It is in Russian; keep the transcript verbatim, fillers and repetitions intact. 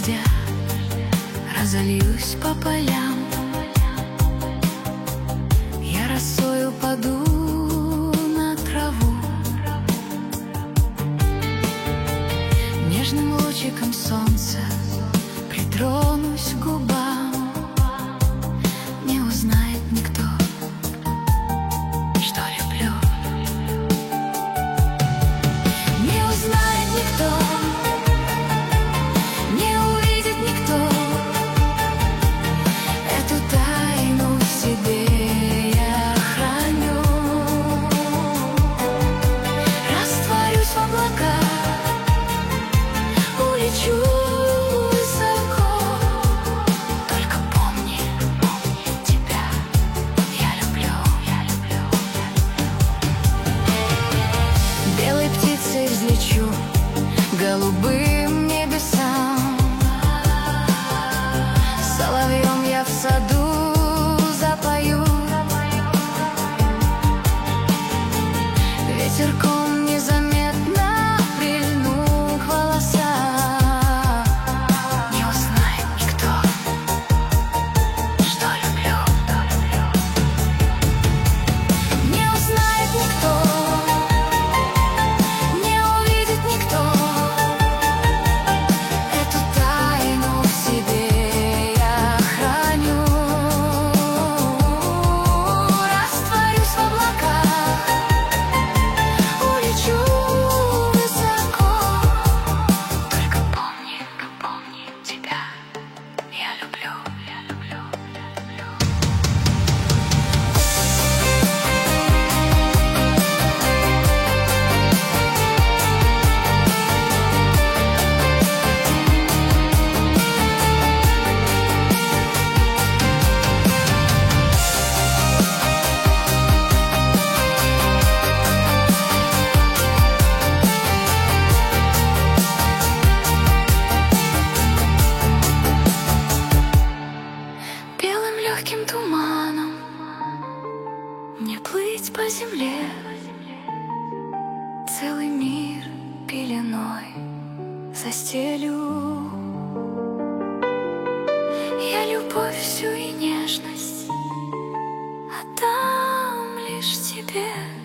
дождя разольюсь по полям, я росою паду на траву, нежным лучиком солнца притронусь к губам, не узнает никто, что люблю. Не узнает никто, не увидит никто эту тайну в себе я храню. Растворюсь в облаках, улечу высоко. Только помни, помни, тебя я люблю, я люблю, я люблю. Белой птицей взлечу голубым небесам, соловьем я в саду запою, ветерком незаметно прильну к волосам. Не узнает никто, что люблю. Не узнает никто, не увидит никто эту тайну в себе я храню. Растворюсь в облаках, улечу высоко. Только помни, помни, тебя я люблю, я люблю, я люблю. Белым легким туманом мне плыть по земле, целый мир пеленой застелю. Я любовь всю и нежность отдам лишь тебе.